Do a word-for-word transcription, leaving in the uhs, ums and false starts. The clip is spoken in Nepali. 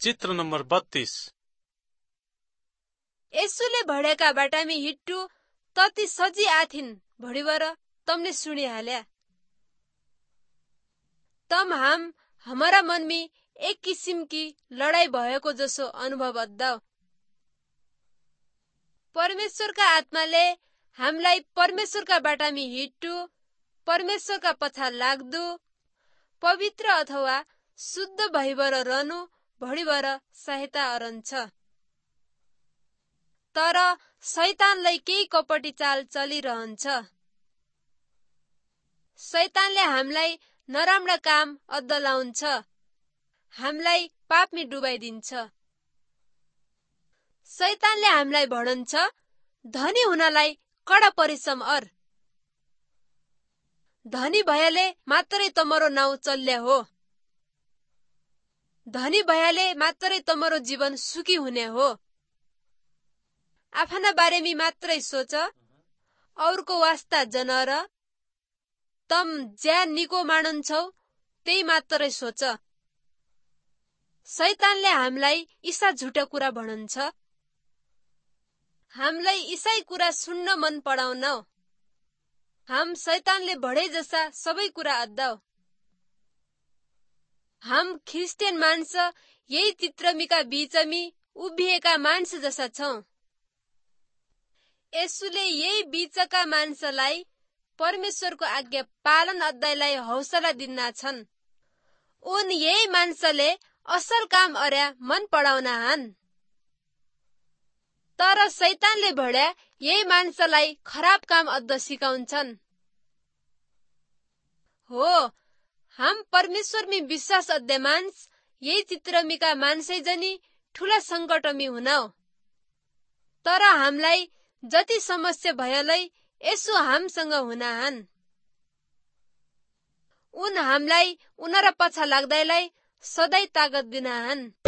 चित्र नम्बर बत्तीस। यसुले भडेका बाटामी हिट्टू तति सजी आथिन भड़ीवर तमने सुनी हाल्या। तम हम हमारा मन में एक किसिम की लड़ाई भएको जसो अनुभव अद्दाओ। परमेश्वर का आत्माले हामीलाई परमेश्वर का बाटामी हिट्टू परमेश्वर का पछा लाग्दो पवित्र अथवा शुद्ध भइबर रहनु भड़ीबर सहायता अरन्छ। तर शैतानलाई केही कपटी चाल चलिरहन्छ। शैतानले हामीलाई नराम्रा काम अद्दलाउँछ, हामीलाई पापमा डुबाइदिन्छ। शैतानले हामीलाई भन्छ, धनी हुनलाई कडा परिश्रम अर। धनी भयाले मात्रै तमरो नाउँ चल्ल्या हो। धनी भयाले मात्रै तमरो जीवन सुखी हुने हो। आफ्ना बारेमी मात्रै सोच, औरको वास्ता जनर, तम ज्या निको मानुन्छौ त्यही मात्रै सोच। शैतानले हामीलाई ईसा झुटा कुरा भन्छ। हामीलाई ईसाई कुरा सुन्न मन पराउन हम शैतानले भडे जसा सबै कुरा अद्दाओ। हम ख्रिस्टियन मान्छे यही चित्रमीका बीचमी उभिएका मान्छे जसा छौं। यसुले यही बीचका मान्छेलाई परमेश्वरको आज्ञा पालन अद्दाइलाई हौसला दिन्ना छन्। उन यही मान्छेले असल काम अर्या मन पराउना हन्। तर शैतानले भड्या यही मान्छेलाई खराब काम अद्द सिकाउँछन्। हो, हम परमेश्वर में विश्वास अद्दे मान्स यही चित्रमीका मान्छे जनी ठूला संकटमी हुनाओ। तर हामीलाई जति समस्या भयलै यसु हामीसँग हुना हन्। उन हामीलाई उनरा पछा लाग्दैलाई सधैँ तागत दिना हन्।